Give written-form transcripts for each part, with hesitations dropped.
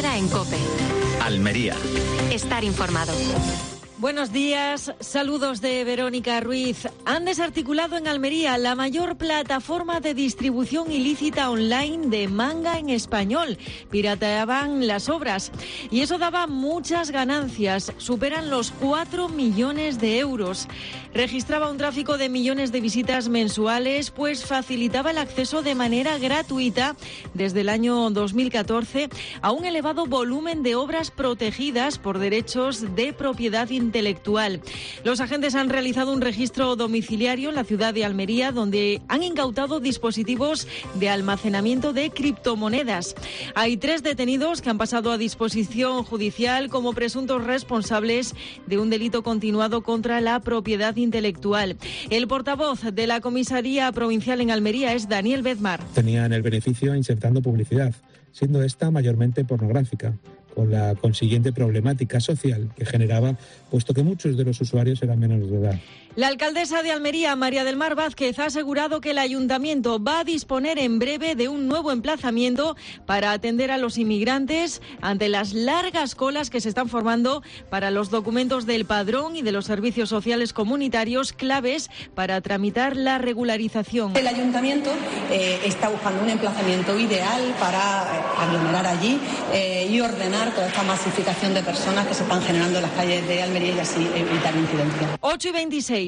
Herrera en COPE. Almería. Estar informado. Buenos días, saludos de Verónica Ruiz. Han desarticulado en Almería la mayor plataforma de distribución ilícita online de manga en español. Pirateaban las obras y eso daba muchas ganancias, superan los 4 millones de euros. Registraba un tráfico de millones de visitas mensuales, pues facilitaba el acceso de manera gratuita desde el año 2014 a un elevado volumen de obras protegidas por derechos de propiedad intelectual. Los agentes han realizado un registro domiciliario en la ciudad de Almería, donde han incautado dispositivos de almacenamiento de criptomonedas. Hay 3 detenidos que han pasado a disposición judicial como presuntos responsables de un delito continuado contra la propiedad intelectual. El portavoz de la Comisaría Provincial en Almería es Daniel Bedmar. Tenían el beneficio insertando publicidad, siendo esta mayormente pornográfica, con la consiguiente problemática social que generaba, puesto que muchos de los usuarios eran menores de edad. La alcaldesa de Almería, María del Mar Vázquez, ha asegurado que el ayuntamiento va a disponer en breve de un nuevo emplazamiento para atender a los inmigrantes ante las largas colas que se están formando para los documentos del padrón y de los servicios sociales comunitarios claves para tramitar la regularización. El ayuntamiento está buscando un emplazamiento ideal para aglomerar allí y ordenar toda esta masificación de personas que se están generando en las calles de Almería y así evitar incidencias. 8:26.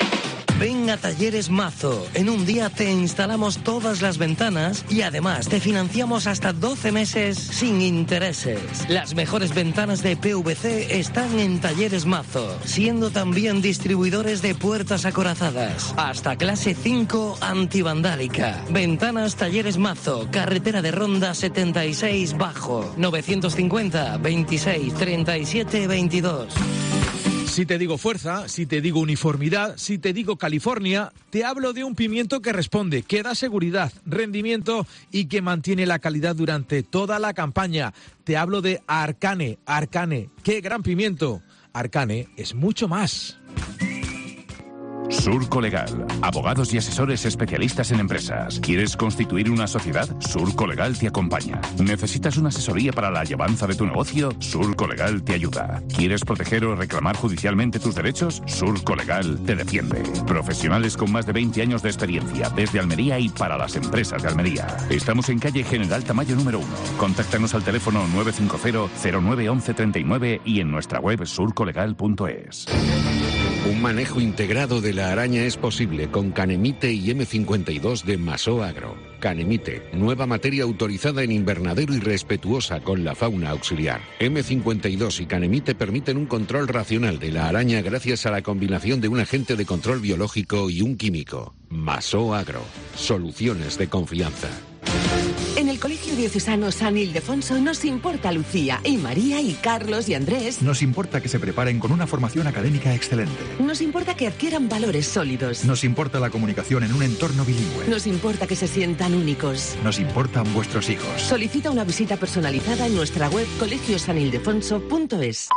Ven a Talleres Mazo. En un día te instalamos todas las ventanas y además te financiamos hasta 12 meses sin intereses. Las mejores ventanas de PVC están en Talleres Mazo, siendo también distribuidores de puertas acorazadas. Hasta clase 5 antivandálica. Ventanas Talleres Mazo, carretera de Ronda 76 Bajo, 950 26 37 22. Si te digo fuerza, si te digo uniformidad, si te digo California, te hablo de un pimiento que responde, que da seguridad, rendimiento y que mantiene la calidad durante toda la campaña. Te hablo de Arcane. Arcane, qué gran pimiento. Arcane es mucho más. Surco Legal, abogados y asesores especialistas en empresas. ¿Quieres constituir una sociedad? Surco Legal te acompaña. ¿Necesitas una asesoría para la llevanza de tu negocio? Surco Legal te ayuda. ¿Quieres proteger o reclamar judicialmente tus derechos? Surco Legal te defiende. Profesionales con más de 20 años de experiencia desde Almería y para las empresas de Almería. Estamos en calle General Tamayo número 1. Contáctanos al teléfono 950-09-1139 y en nuestra web surcolegal.es. Un manejo integrado de la araña es posible con Canemite y M52 de Masó Agro. Canemite, nueva materia autorizada en invernadero y respetuosa con la fauna auxiliar. M52 y Canemite permiten un control racional de la araña gracias a la combinación de un agente de control biológico y un químico. Masó Agro, soluciones de confianza. En el Colegio Diocesano San Ildefonso nos importa Lucía y María y Carlos y Andrés. Nos importa que se preparen con una formación académica excelente. Nos importa que adquieran valores sólidos. Nos importa la comunicación en un entorno bilingüe. Nos importa que se sientan únicos. Nos importan vuestros hijos. Solicita una visita personalizada en nuestra web colegiosanildefonso.es.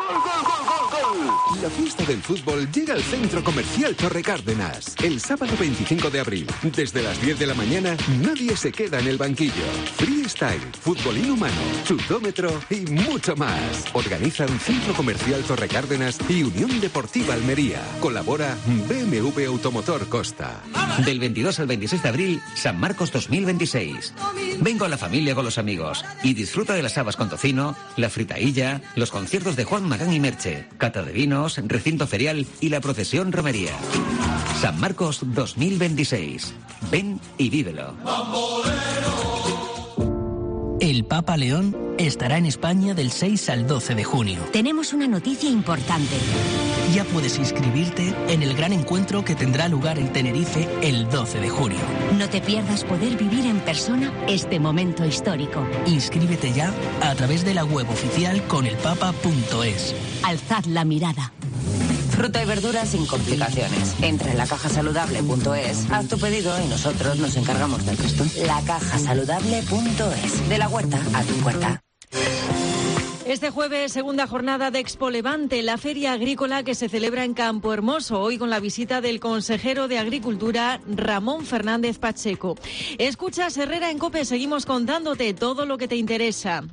La fiesta del fútbol llega al Centro Comercial Torre Cárdenas. El sábado 25 de abril, desde las 10 de la mañana, nadie se queda en el banquillo. Freestyle, fútbol inhumano, chudómetro y mucho más. Organizan Centro Comercial Torre Cárdenas y Unión Deportiva Almería. Colabora BMW Automotor Costa. Del 22 al 26 de abril, San Marcos 2026. Ven con la familia, con los amigos y disfruta de las habas con tocino, la fritailla, los conciertos de Juan Magán y Merche, cata de vinos, recinto ferial y la procesión romería. San Marcos 2026. Ven y vívelo. El Papa León estará en España del 6 al 12 de junio. Tenemos una noticia importante. Ya puedes inscribirte en el gran encuentro que tendrá lugar en Tenerife el 12 de junio. No te pierdas poder vivir en persona este momento histórico. Inscríbete ya a través de la web oficial conelpapa.es. Alzad la mirada. Fruta y verduras sin complicaciones. Entra en lacajasaludable.es, haz tu pedido y nosotros nos encargamos del resto. Lacajasaludable.es. De la huerta a tu puerta. Este jueves, segunda jornada de Expo Levante, la feria agrícola que se celebra en Campo Hermoso, hoy con la visita del consejero de Agricultura, Ramón Fernández Pacheco. Escuchas Herrera en COPE, seguimos contándote todo lo que te interesa.